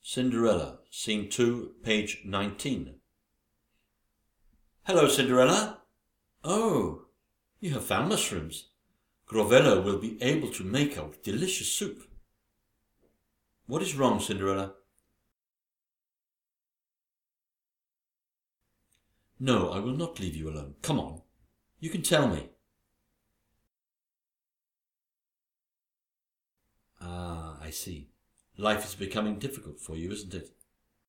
Cinderella, Scene 2, page 19. Hello, Cinderella. Oh, you have found mushrooms. Grovello will be able to make our delicious soup. What is wrong, Cinderella? No, I will not leave you alone. Come on, you can tell me. Ah, I see. Life is becoming difficult for you, isn't it?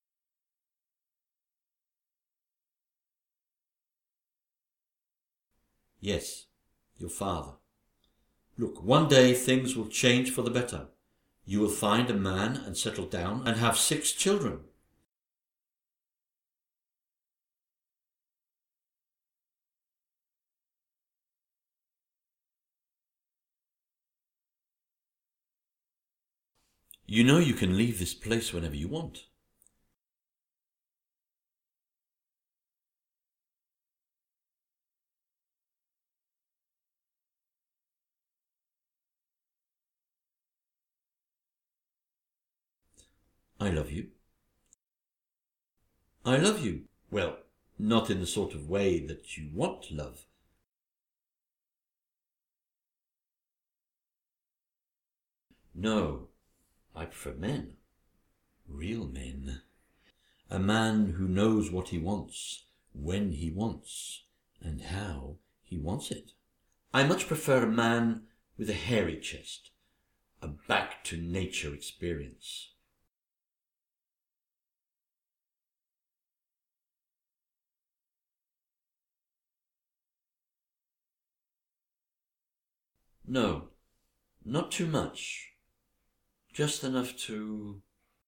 Yes, your father. Look, one day things will change for the better. You will find a man and settle down and have 6 children. You know you can leave this place whenever you want. I love you. I love you. Well, not in the sort of way that you want love. No, I prefer men. Real men. A man who knows what he wants, when he wants, and how he wants it. I much prefer a man with a hairy chest, a back-to-nature experience. No, not too much. Just enough to...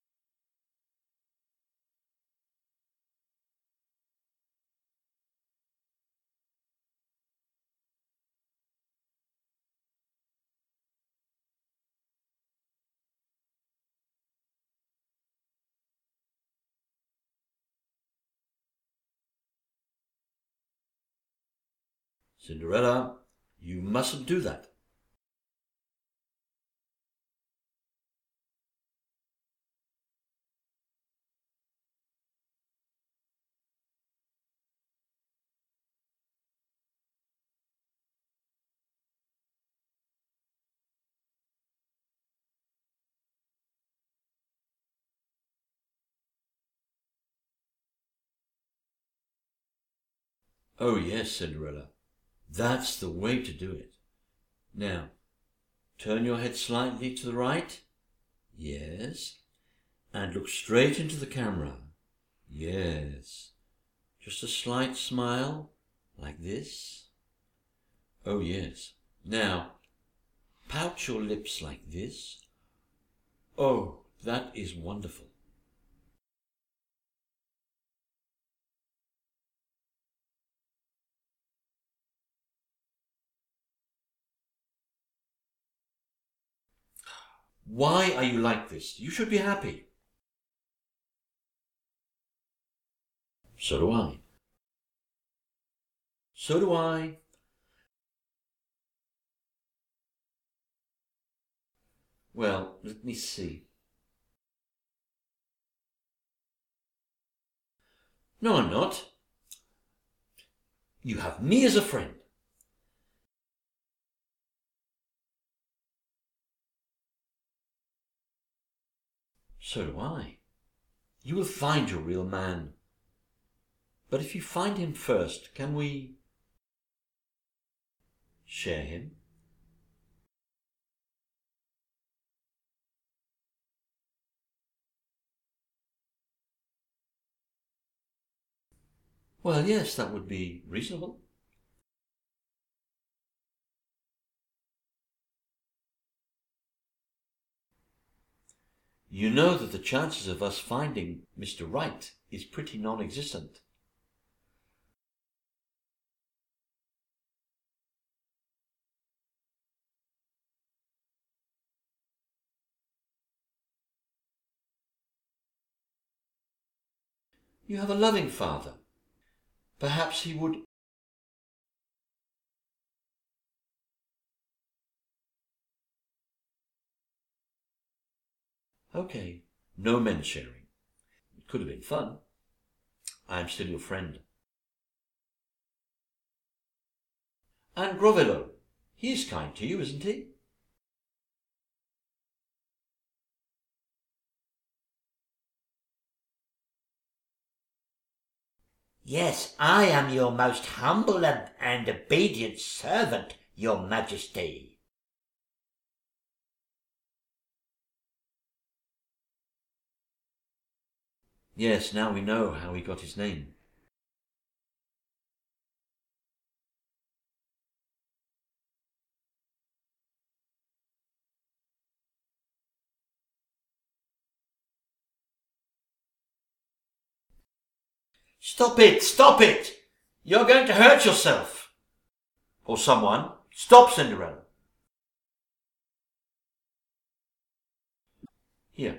Cinderella, you mustn't do that. Oh yes, Cinderella, that's the way to do it. Now, turn your head slightly to the right. Yes. And look straight into the camera. Yes. Just a slight smile, like this. Oh yes. Now, pout your lips like this. Oh, that is wonderful. Why are you like this? You should be happy. So do I. So do I. Well, let me see. No, I'm not. You have me as a friend. So do I. You will find your real man. But if you find him first, can we share him? Well, yes, that would be reasonable. You know that the chances of us finding Mr. Right is pretty non-existent. You have a loving father. Perhaps he would... Okay, no men sharing. Could have been fun. I'm still your friend. And Grovello, he's kind to you, isn't he? Yes, I am your most humble and obedient servant, your majesty. Yes, now we know how he got his name. Stop it! Stop it! You're going to hurt yourself. Or someone. Stop, Cinderella. Here.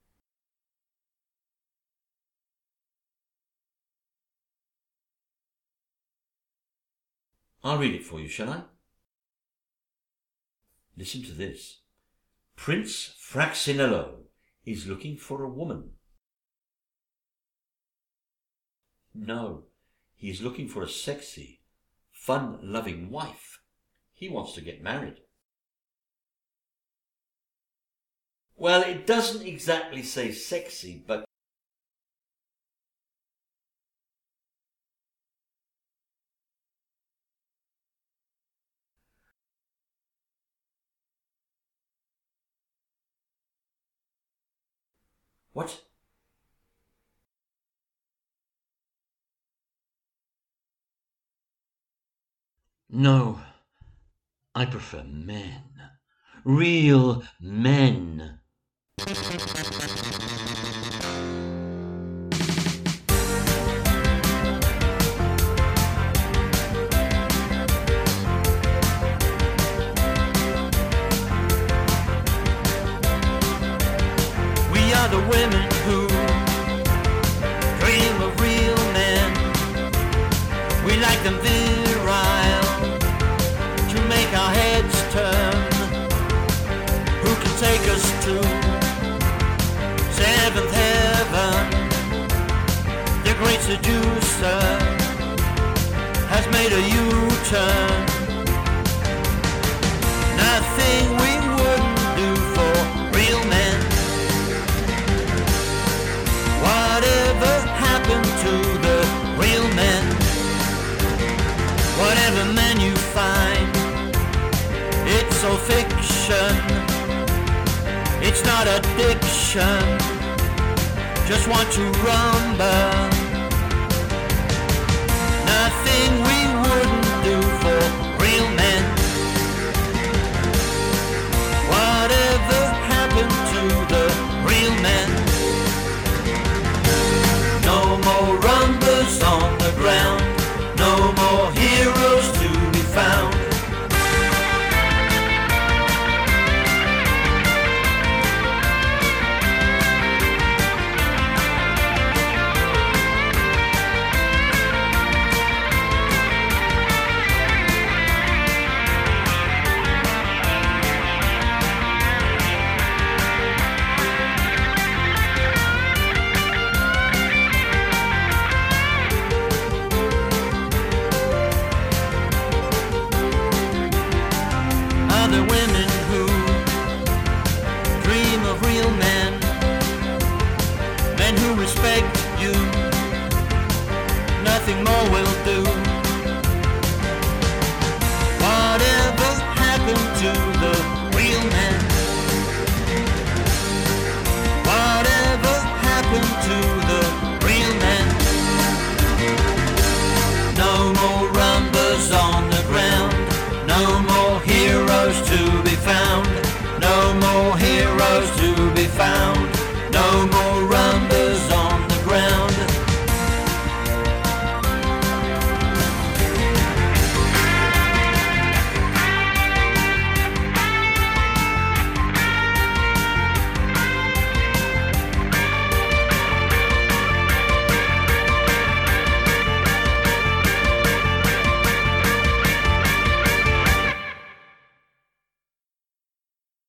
I'll read it for you, shall I? Listen to this. Prince Fraxinello is looking for a woman. No, he is looking for a sexy, fun-loving wife. He wants to get married. Well, it doesn't exactly say sexy, but what? No, I prefer men. Real men. We are the women who dream of real men. We like them virile to make our heads turn. Who can take us to seventh heaven? The great seducer has made a U-turn. Nothing we wouldn't do for real men. Whatever happened to the real men? Whatever man you find, it's all fiction. It's not addiction. Just want to rumble. Nothing we wouldn't do for real men. Whatever happened to the real men? No more rumblers on the ground. No more heroes to be found. Other women who dream of real men, men who respect you, nothing more will do. Whatever happened to the real men? Whatever happened to the real men? No more rumblers on the ground. No more heroes to be found. No more heroes to